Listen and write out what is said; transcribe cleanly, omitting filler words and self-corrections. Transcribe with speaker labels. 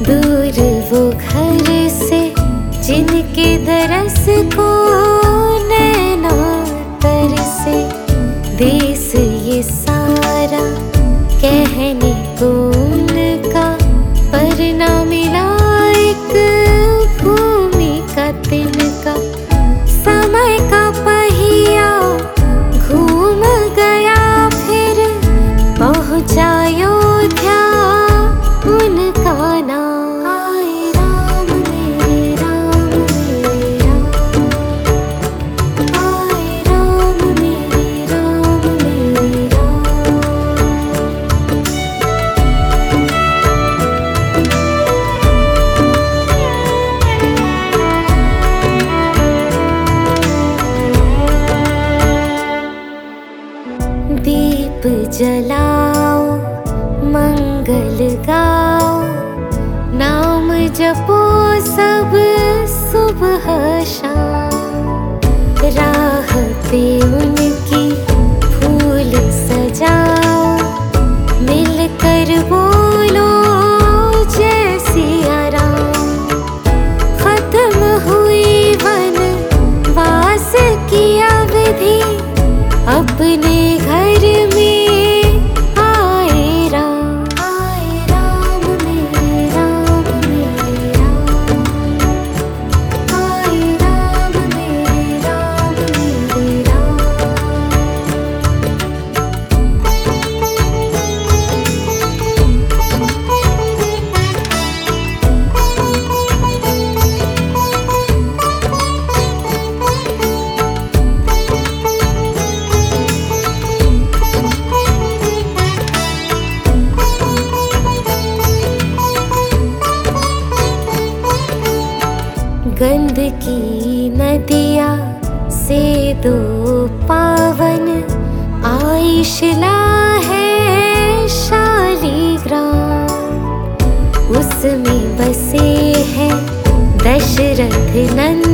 Speaker 1: दूर वो घर से जिनके दरस को नैना तरसे, देश ये सारा कहने को उनका, पर ना मिला एक भूमि का तिनका। समय का पहिया घूम गया फिर पहुंचा अयोध्या उनका नाम। आए राम मेरे राम मेरे राम, आए राम मेरे राम मेरे राम। दीप जलाओ मंगल गाओ, नाम जपो सब सुबह शाम। राह पे उनकी फूल सजाओ, मिलकर बोलो जय सिया राम। खत्म हुई वनवास की अवधि, अपने घर में आए राम मेरे राम मेरे राम, आए राम मेरे राम मेरे राम। गंध की नदिया से दो पावन, आइशला है शालिग्राम। उसमें बसे हैं दशरथ नंदन,